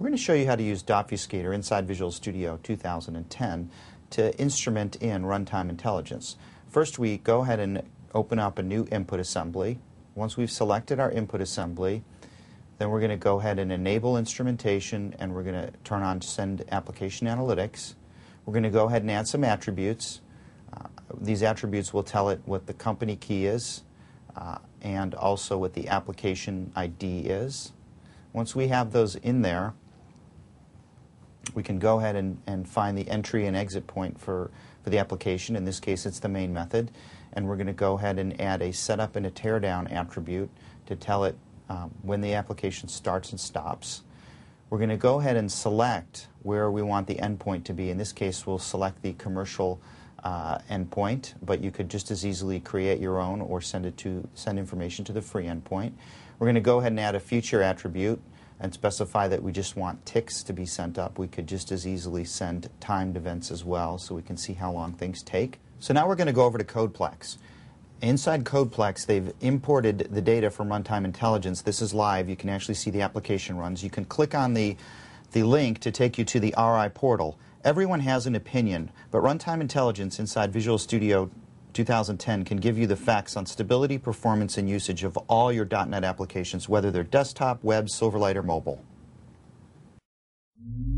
We're going to show you how to use Dotfuscator inside Visual Studio 2010 to instrument in runtime intelligence. First, we go ahead and open up a new input assembly. Once we've selected our input assembly, then we're going to go ahead and enable instrumentation, and we're going to turn on Send Application Analytics. We're going to go ahead and add some attributes. These attributes will tell it what the company key is and also what the application ID is. Once we have those in there, we can go ahead and find the entry and exit point for the application. In this case, it's the main method. And we're going to go ahead and add a setup and a teardown attribute to tell it when the application starts and stops. We're going to go ahead and select where we want the endpoint to be. In this case, we'll select the commercial endpoint, but you could just as easily create your own or send information to the free endpoint. We're going to go ahead and add a future attribute and specify that we just want ticks to be sent up. We could just as easily send timed events as well, so we can see how long things take. So now we're going to go over to CodePlex. Inside CodePlex, they've imported the data from Runtime Intelligence. This is live. You can actually see the application runs. You can click on the link to take you to the RI portal. Everyone has an opinion, but Runtime Intelligence inside Visual Studio 2010 can give you the facts on stability, performance, and usage of all your .NET applications, whether they're desktop, web, Silverlight, or mobile.